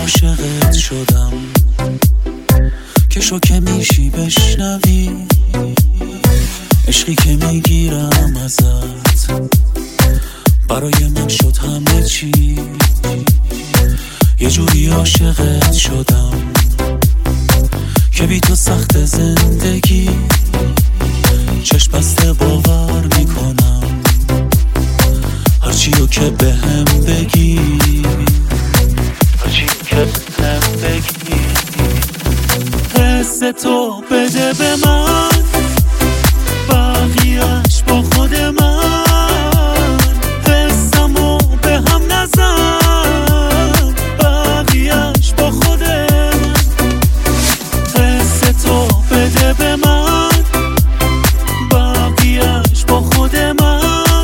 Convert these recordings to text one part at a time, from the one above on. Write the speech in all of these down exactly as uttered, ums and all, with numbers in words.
عاشقت شدم که شوکه میشی بشنوی عشقی که میگیرم ازت برای من شد همه چی. یه جوری عاشقت شدم که بی تو سخت زندگی، چشم بسته باور میکنم هرچیو که بهم بگی، هرچیو که بهم بگی. حس تو بده به من، بقیه‌اش با خود من. حسمو به هم نزن، بقیه‌اش با خود من. حس تو بده به من، بقیه‌اش با خود من.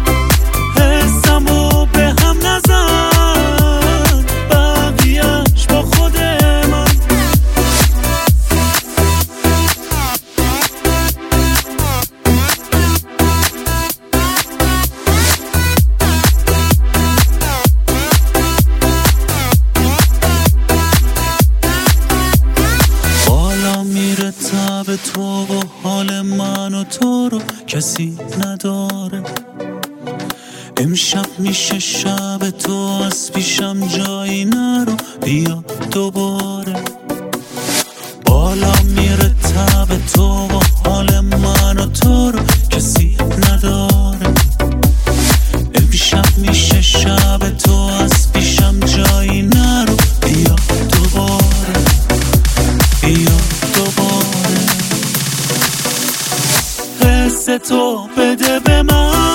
حسمو به هم نزن، بقیه‌اش با خود من. به تو و حال من و تو رو کسی نداره. امشب میشه شب تو، از پیشم جایی نرو، بیا دوباره. بالا میره تب تو و حال من و تو رو کسی نداره. امشب میشه شب تو، از پیشم جایی نرو، بیا دوباره، بیا دوباره. حس تو بده به من،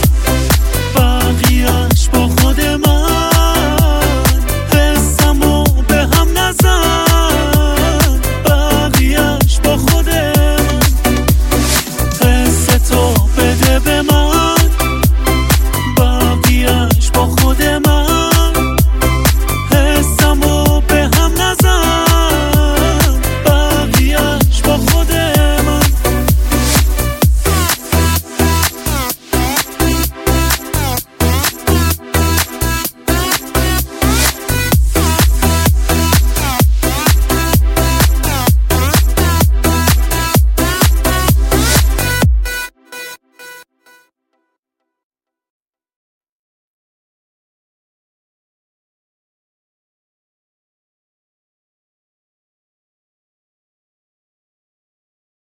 بقیه‌اش با خود من. حسمو به هم نزن، بقیه‌اش با خود من. حس تو بده به من، بقیه‌اش با خود من.